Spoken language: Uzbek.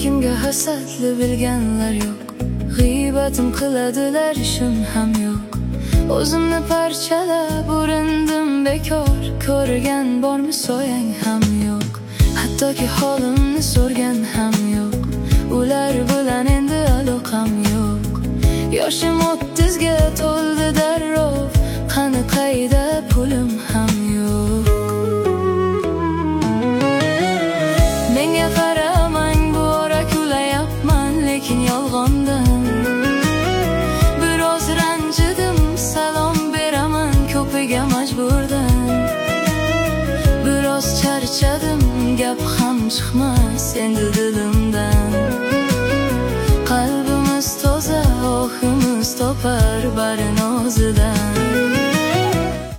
kimga hasadli bilganlar yo'q. G'iybatim qiladilar, ishim ham yo'q. O'zimni parchalab urindim bekor. Ko'rgan bormi soyang ham yo'q. Hattoki holimni so'rgan ham yo'q. Ular bilan endi aloqam yo'q. Yoshim 30ga to'ldi darrov. Qani qayda pulim ham yo'q. Menga qaramang, bu ora kulayapman, lekin yolg'ondan. Biroz ranjidim, salom beraman ko'piga majburdan. Biroz charchadim, gap ham chiqmas endi dilimdan. Qalbimiz toza, ohimiz topar barini o'zidan.